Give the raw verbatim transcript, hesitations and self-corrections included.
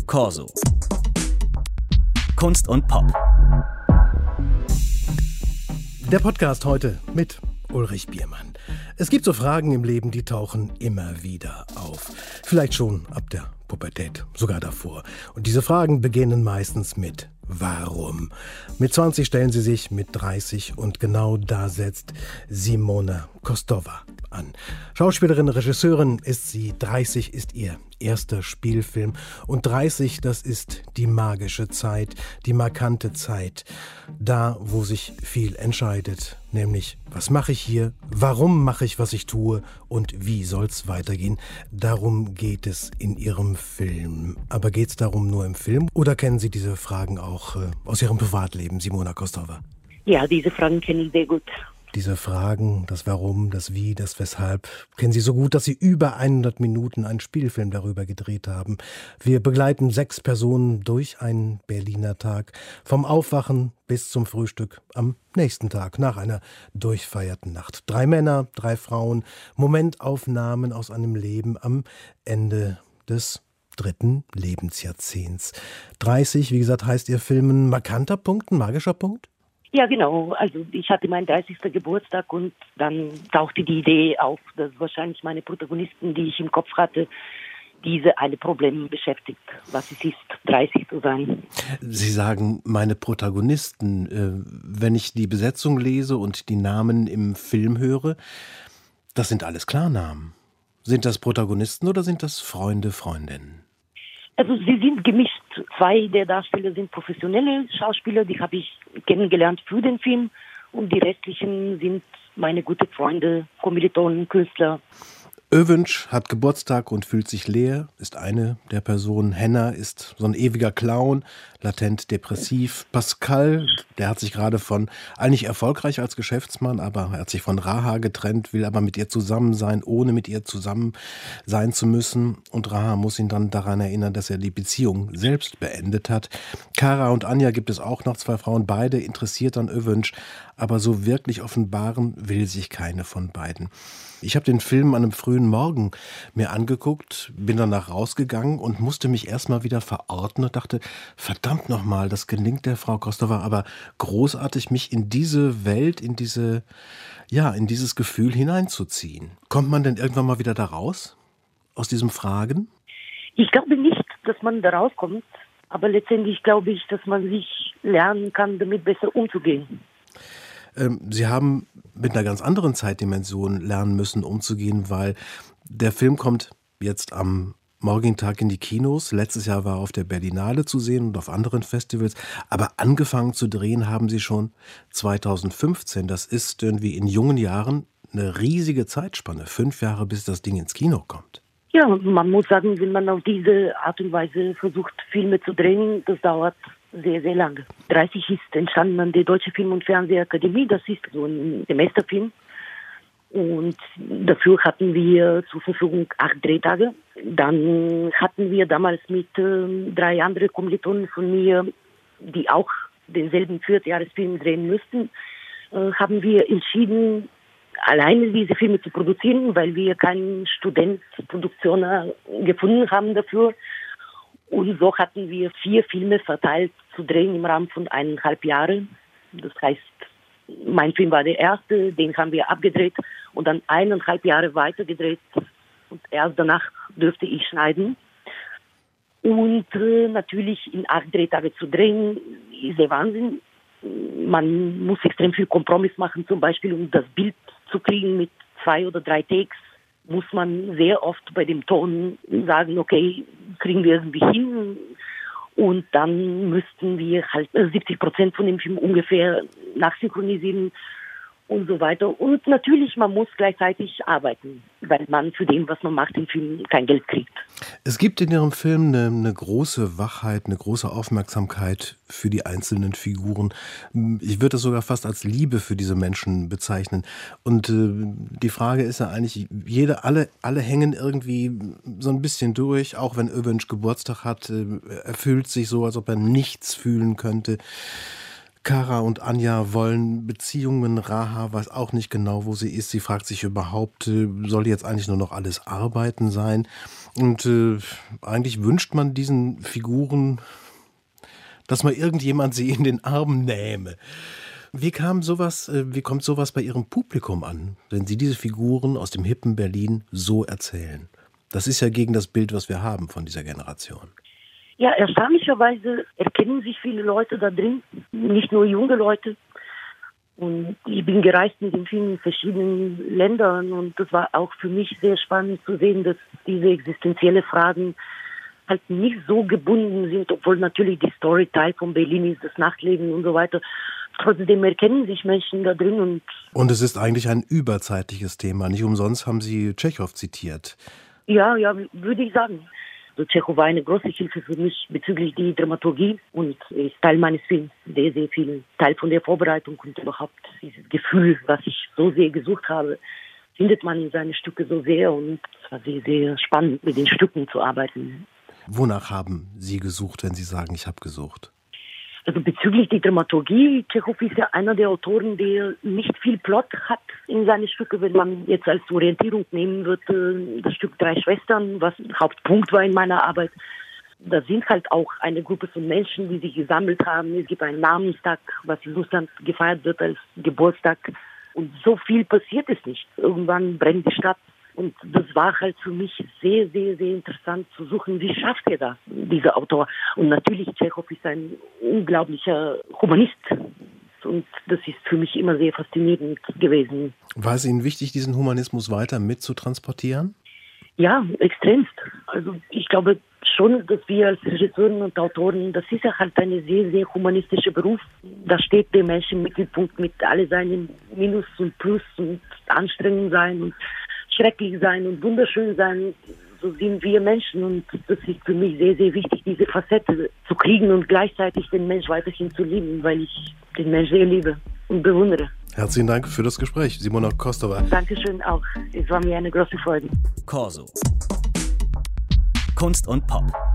Corso. Kunst und Pop. Der Podcast heute mit Ulrich Biermann. Es gibt so Fragen im Leben, die tauchen immer wieder auf. Vielleicht schon ab der Pubertät, sogar davor. Und diese Fragen beginnen meistens mit Warum? Mit zwanzig stellen sie sich, mit dreißig und genau da setzt Simona Kostova an. Schauspielerin, Regisseurin ist sie, dreißig ist ihr erster Spielfilm und dreißig, das ist die magische Zeit, die markante Zeit, da wo sich viel entscheidet, nämlich was mache ich hier, warum mache ich, was ich tue und wie soll's weitergehen. Darum geht es in ihrem Film. Aber geht's darum nur im Film oder kennen Sie diese Fragen auch äh, aus Ihrem Privatleben, Simona Kostova? Ja, diese Fragen kenne ich sehr gut. Diese Fragen, das Warum, das Wie, das Weshalb, kennen Sie so gut, dass Sie über hundert Minuten einen Spielfilm darüber gedreht haben. Wir begleiten sechs Personen durch einen Berliner Tag, vom Aufwachen bis zum Frühstück am nächsten Tag, nach einer durchfeierten Nacht. Drei Männer, drei Frauen, Momentaufnahmen aus einem Leben am Ende des dritten Lebensjahrzehnts. dreißig, wie gesagt, heißt Ihr Film ein markanter Punkt, ein magischer Punkt? Ja, genau. Also ich hatte meinen dreißigsten Geburtstag und dann tauchte die Idee auf, dass wahrscheinlich meine Protagonisten, die ich im Kopf hatte, diese eine Problem beschäftigt, was es ist, dreißig zu sein. Sie sagen, meine Protagonisten, wenn ich die Besetzung lese und die Namen im Film höre, das sind alles Klarnamen. Sind das Protagonisten oder sind das Freunde, Freundinnen? Also sie sind gemischt. Zwei der Darsteller sind professionelle Schauspieler, die habe ich kennengelernt für den Film. Und die restlichen sind meine guten Freunde, Kommilitonen, Künstler. Övünc hat Geburtstag und fühlt sich leer, ist eine der Personen. Henna ist so ein ewiger Clown, latent depressiv. Pascal, der hat sich gerade von, eigentlich erfolgreich als Geschäftsmann, aber er hat sich von Raha getrennt, will aber mit ihr zusammen sein, ohne mit ihr zusammen sein zu müssen. Und Raha muss ihn dann daran erinnern, dass er die Beziehung selbst beendet hat. Kara und Anja gibt es auch noch, zwei Frauen, beide interessiert an Övünc, aber so wirklich offenbaren will sich keine von beiden. Ich habe den Film an einem frühen Morgen mir angeguckt, bin danach rausgegangen und musste mich erstmal wieder verorten und dachte, verdammt nochmal, das gelingt der Frau Kostova aber großartig, mich in diese Welt, in diese, ja, in dieses Gefühl hineinzuziehen. Kommt man denn irgendwann mal wieder da raus? Aus diesem Fragen? Ich glaube nicht, dass man da rauskommt, aber letztendlich glaube ich, dass man sich lernen kann, damit besser umzugehen. Sie haben mit einer ganz anderen Zeitdimension lernen müssen, umzugehen, weil der Film kommt jetzt am morgigen Tag in die Kinos. Letztes Jahr war er auf der Berlinale zu sehen und auf anderen Festivals. Aber angefangen zu drehen haben Sie schon zweitausendfünfzehn. Das ist irgendwie in jungen Jahren eine riesige Zeitspanne. Fünf Jahre, bis das Ding ins Kino kommt. Ja, man muss sagen, wenn man auf diese Art und Weise versucht, Filme zu drehen, das dauert sehr, sehr lange. dreißig ist entstanden an der Deutschen Film- und Fernsehakademie. Das ist so ein Semesterfilm. Und dafür hatten wir zur Verfügung acht Drehtage. Dann hatten wir damals mit äh, drei anderen Kommilitonen von mir, die auch denselben Vierjahresfilm drehen müssten, äh, haben wir entschieden, alleine diese Filme zu produzieren, weil wir keinen Studentproduktioner gefunden haben dafür. Und so hatten wir vier Filme verteilt zu drehen im Rahmen von eineinhalb Jahren. Das heißt, mein Film war der erste, den haben wir abgedreht und dann eineinhalb Jahre weitergedreht. Und erst danach dürfte ich schneiden. Und äh, natürlich in acht Drehtage zu drehen, ist der Wahnsinn. Man muss extrem viel Kompromiss machen, zum Beispiel um das Bild zu kriegen mit zwei oder drei Takes. Muss man sehr oft bei dem Ton sagen, okay, kriegen wir irgendwie hin. Und dann müssten wir halt siebzig Prozent von dem Film ungefähr nachsynchronisieren und so weiter. Und natürlich, man muss gleichzeitig arbeiten, weil man für den, was man macht, im Film kein Geld kriegt. Es gibt in Ihrem Film eine, eine große Wachheit, eine große Aufmerksamkeit für die einzelnen Figuren. Ich würde das sogar fast als Liebe für diese Menschen bezeichnen. Und äh, die Frage ist ja eigentlich, jede, alle, alle hängen irgendwie so ein bisschen durch, auch wenn Övünc Geburtstag hat. Äh, er fühlt sich so, als ob er nichts fühlen könnte. Kara und Anja wollen Beziehungen. Raha weiß auch nicht genau, wo sie ist. Sie fragt sich überhaupt, soll jetzt eigentlich nur noch alles Arbeiten sein? Und äh, eigentlich wünscht man diesen Figuren, dass mal irgendjemand sie in den Arm nähme. Wie kam sowas, äh, wie kommt sowas bei Ihrem Publikum an, wenn Sie diese Figuren aus dem hippen Berlin so erzählen? Das ist ja gegen das Bild, was wir haben von dieser Generation. Ja, erstaunlicherweise erkennen sich viele Leute da drin, nicht nur junge Leute. Und ich bin gereist mit den vielen verschiedenen Ländern und das war auch für mich sehr spannend zu sehen, dass diese existenzielle Fragen halt nicht so gebunden sind, obwohl natürlich die Story Teil von Berlin ist, das Nachtleben und so weiter. Trotzdem erkennen sich Menschen da drin. Und und es ist eigentlich ein überzeitliches Thema. Nicht umsonst haben Sie Tschechow zitiert. Ja, ja, würde ich sagen. Also Tschechow war eine große Hilfe für mich bezüglich die Dramaturgie und ist Teil meines Films, sehr, sehr viel Teil von der Vorbereitung und überhaupt dieses Gefühl, was ich so sehr gesucht habe, findet man in seinen Stücken so sehr und es war sehr, sehr spannend, mit den Stücken zu arbeiten. Wonach haben Sie gesucht, wenn Sie sagen, ich habe gesucht? Also bezüglich die Dramaturgie, Tschechow ist ja einer der Autoren, der nicht viel Plot hat in seine Stücke. Wenn man jetzt als Orientierung nehmen würde, das Stück Drei Schwestern, was Hauptpunkt war in meiner Arbeit, da sind halt auch eine Gruppe von Menschen, die sich gesammelt haben. Es gibt einen Namenstag, was in Russland gefeiert wird als Geburtstag. Und so viel passiert es nicht. Irgendwann brennt die Stadt. Und das war halt für mich sehr, sehr, sehr interessant zu suchen, wie schafft er das, dieser Autor. Und natürlich, Tschechow ist ein unglaublicher Humanist. Und das ist für mich immer sehr faszinierend gewesen. War es Ihnen wichtig, diesen Humanismus weiter mitzutransportieren? Ja, extremst. Also ich glaube schon, dass wir als Regisseure und Autoren, das ist ja halt ein sehr, sehr humanistischer Beruf. Da steht der Mensch im Mittelpunkt mit all seinen Minus und Plus und Anstrengungen sein und schrecklich sein und wunderschön sein. So sind wir Menschen und das ist für mich sehr, sehr wichtig, diese Facette zu kriegen und gleichzeitig den Mensch weiterhin zu lieben, weil ich den Mensch sehr liebe und bewundere. Herzlichen Dank für das Gespräch, Simona Kostova. Dankeschön auch. Es war mir eine große Freude. Corso. Kunst und Pop.